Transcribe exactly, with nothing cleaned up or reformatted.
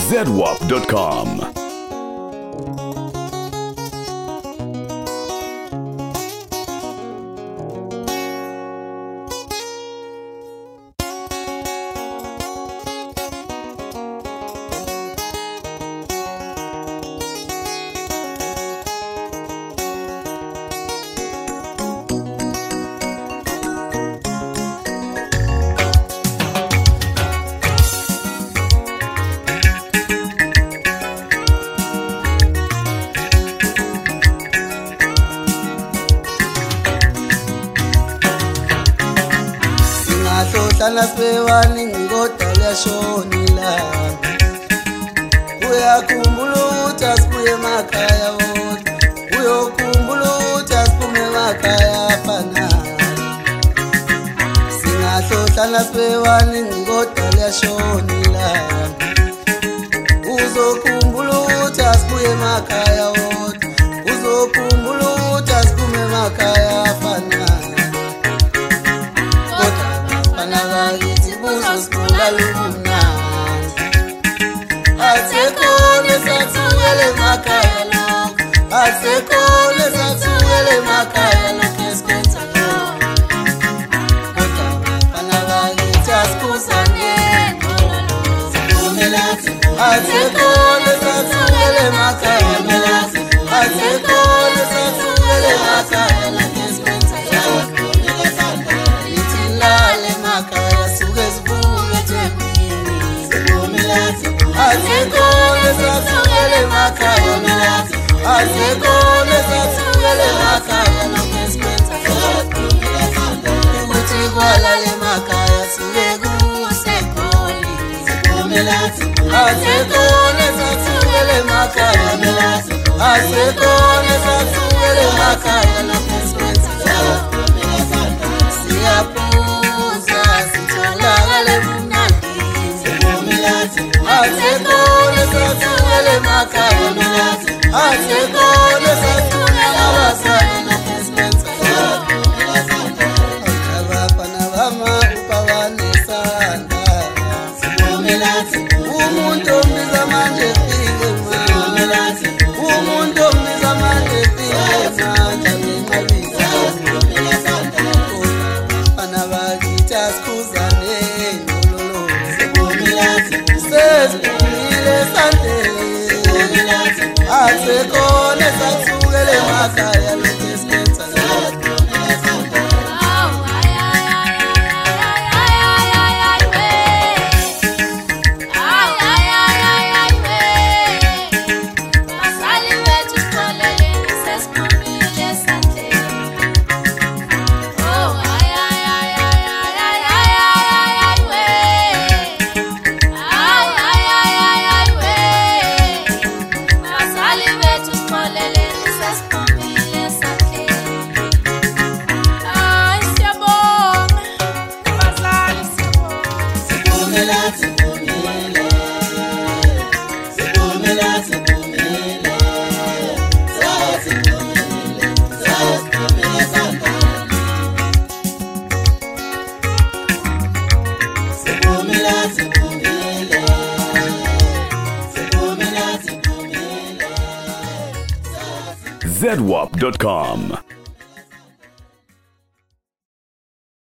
zedwap dot com. Nasibewani ngodala shonila uyakhumbula ukuthi asibuye emakhaya wodwa uyokhumbula ukuthi asiphume emakhaya afana singahlohla nasibewani ngodala shonila uzokhumbula ukuthi asibuye emakhaya wodwa uzokhumbula ukuthi asiphume emakhaya afana Asekole sathukele emakhaya lokho Asekole sathukele emakhaya lokho esikwenza lokho Kodwa bafana bakithi asikhuzane Asekole sathukele emakhaya lokho Asekole sathukele emakhaya lokho esikwenza lokho Lithi lale emakhaya suke sibuye eThekwini Asekole sathukele emakhaya lokho Asekole sathukele emakhaya lokho esikwenza lokho Ukuthi kwalale emakhaya suke kusekoli Asekole sathukele emakhaya lokho Asekole sathukele emakhaya lokho esikwenza lokho Siyaphuza sitholakale mnandi Asekole sathukele emakhaya lokho Asekole sathukele abazali lokho esikwenza lokho Abafana bama upawanisanda Umuntu ombiza manje fike manje Umuntu ombiza manje fike manje Ngingabiza Abafana bakithi asikhuzane Sesiphumile sandele Asekole sathukele emakhaya lokho esikwenza lokho zedwap dot com.